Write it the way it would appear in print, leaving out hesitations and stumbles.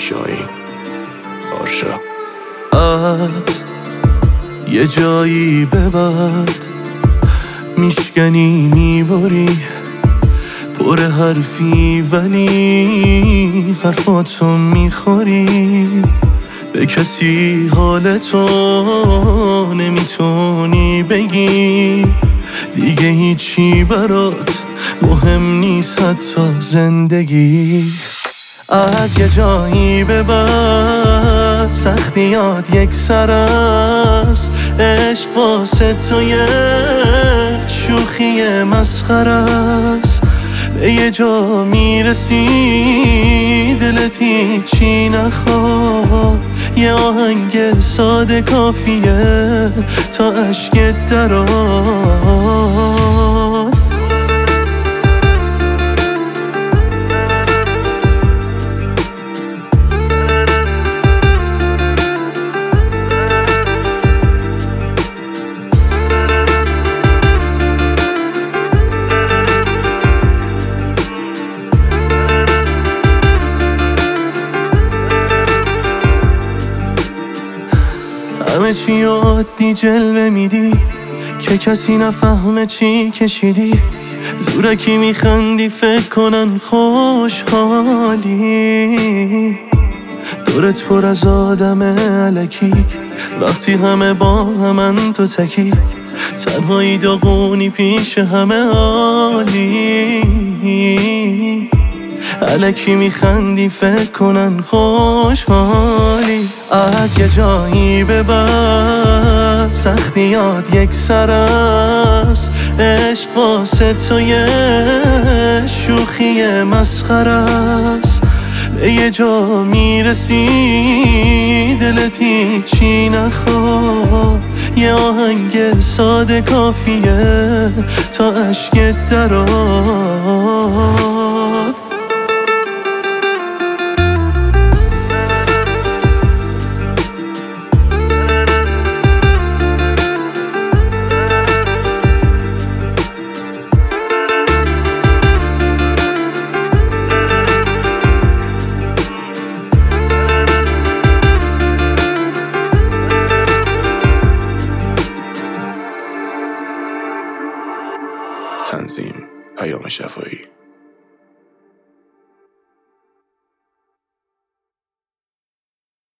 شاهین آرشا. از یه جایی به بعد میشکنی میبری، پر حرفی ولی حرفاتو میخوری، به کسی حالتو نمیتونی بگی، دیگه هیچی برات مهم نیست حتی زندگی. از یه جایی به بعد سختیات یک سر است، عشق واسه تو یه شوخی مسخره است، به یه جا میرسی دلت هیچی نخواد، یه آهنگ ساده کافیه تا اشکت درآد. همه چی عادی جلوه میدی که کسی نفهمه چی کشیدی، زورکی میخندی فکر کنن خوشحالی، دورت پر از آدم الکی، وقتی همه با همن تو تکی، تنهایی داغونی پیش همه عالی، الکی میخندی فکر کنن خوشحالی. از یه جایی به بعد سختیات یک سر است، عشق واسه تو یه شوخی مسخره است، به یه جا میرسی دلت هیچی نخواد، یه آهنگ ساده کافیه تا اشکت درآد. تنظیم پیام شفایی.